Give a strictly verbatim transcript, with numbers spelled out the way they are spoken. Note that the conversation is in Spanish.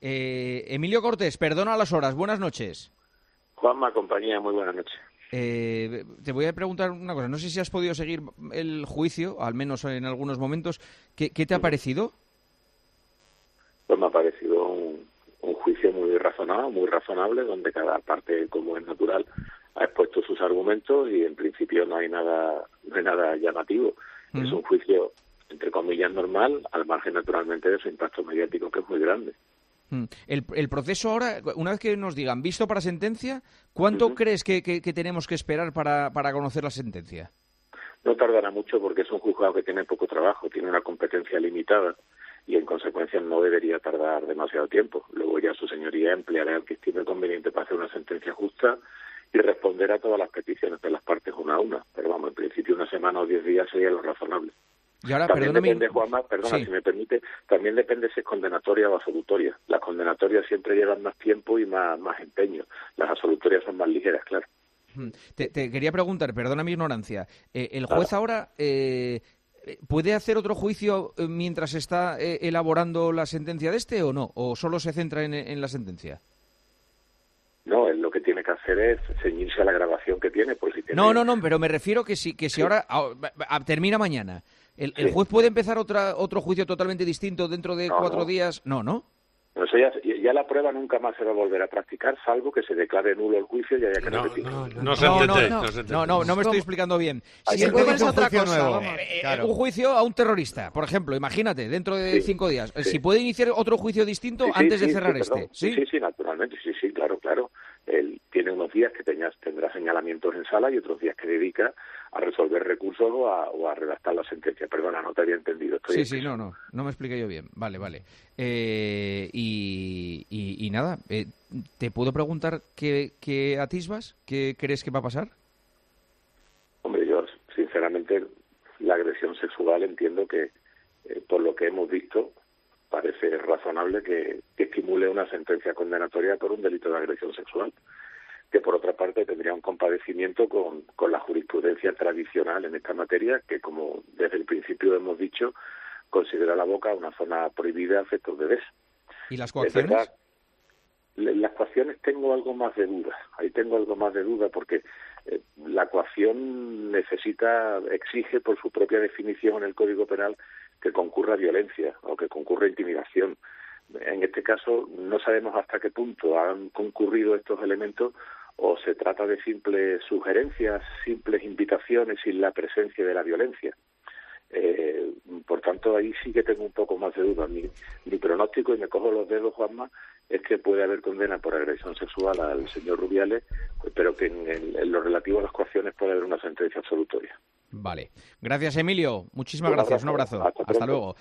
Eh, Emilio Cortés, perdona las horas, buenas noches. Juanma, compañía, muy buenas noches. Eh, te voy a preguntar una cosa, no sé si has podido seguir el juicio, al menos en algunos momentos. ¿Qué, qué te ha parecido? Pues me ha parecido un, un juicio muy razonado, muy razonable, donde cada parte, como es natural, ha expuesto sus argumentos y en principio no hay nada, no hay nada llamativo. Uh-huh. Es un juicio, entre comillas, normal, al margen naturalmente de su impacto mediático, que es muy grande. El, el proceso ahora, una vez que nos digan visto para sentencia, ¿cuánto uh-huh. crees que, que, que tenemos que esperar para, para conocer la sentencia? No tardará mucho porque es un juzgado que tiene poco trabajo, tiene una competencia limitada y en consecuencia no debería tardar demasiado tiempo. Luego ya su señoría empleará el que estime conveniente para hacer una sentencia justa y responder a todas las peticiones de las partes una a una. Pero vamos, en principio una semana o diez días sería lo razonable. Y ahora, también perdóname... depende, Juanma, perdona, sí. si me permite, también depende si es condenatoria o absolutoria. Las condenatorias siempre llevan más tiempo y más, más empeño. Las absolutorias son más ligeras, claro. Te, te quería preguntar, perdona mi ignorancia, eh, ¿el juez claro. ahora eh, puede hacer otro juicio mientras está eh, elaborando la sentencia de este o no? ¿O solo se centra en, en la sentencia? No, él lo que tiene que hacer es ceñirse a la grabación que tiene. Por si tiene... No, no, no, pero me refiero que si, que si sí. ahora a, a, termina mañana, ¿el, sí. ¿el juez puede empezar otra, otro juicio totalmente distinto dentro de no, cuatro no. días? No, ¿no? No, eso ya, ya la prueba nunca más se va a volver a practicar, salvo que se declare nulo el juicio y haya que no, repetirlo. No, no, no, se entiende, no, no, no, se no, no, no me estoy explicando bien. Si el juez es otra cosa, nuevo. Eh, claro. Un juicio a un terrorista, por ejemplo, imagínate, dentro de sí, cinco días. Sí. Si puede iniciar otro juicio distinto sí, sí, antes de sí, cerrar sí, este. ¿Sí? ¿Sí? sí, sí, naturalmente, sí, sí, claro, claro. Él tiene unos días que tenga, tendrá señalamientos en sala y otros días que dedica a resolver recursos o a, o a redactar la sentencia. Perdona, no te había entendido. Estoy sí, sí, no, no, no me expliqué yo bien. Vale, vale. Eh, y, y, y nada, eh, ¿te puedo preguntar qué, qué atisbas? ¿Qué crees que va a pasar? Hombre, yo, sinceramente, la agresión sexual entiendo que, eh, por lo que hemos visto, parece razonable que, que estimule una sentencia condenatoria por un delito de agresión sexual, que por otra parte tendría un compadecimiento con, con la jurisprudencia tradicional en esta materia, que como desde el principio hemos dicho, considera la boca una zona prohibida a efectos de bebés. ¿Y las coacciones? Es verdad, las coacciones tengo algo más de duda, ahí tengo algo más de duda porque eh, la coacción necesita, exige por su propia definición en el Código Penal que concurra violencia o que concurra intimidación. En este caso no sabemos hasta qué punto han concurrido estos elementos o se trata de simples sugerencias, simples invitaciones sin la presencia de la violencia. Eh, por tanto, ahí sí que tengo un poco más de duda. Mi, mi pronóstico, y me cojo los dedos, Juanma, es que puede haber condena por agresión sexual al señor Rubiales, pero que en, en, en lo relativo a las coacciones puede haber una sentencia absolutoria. Vale. Gracias, Emilio. Muchísimas un gracias. Abrazo. Un abrazo. Hasta, Hasta luego.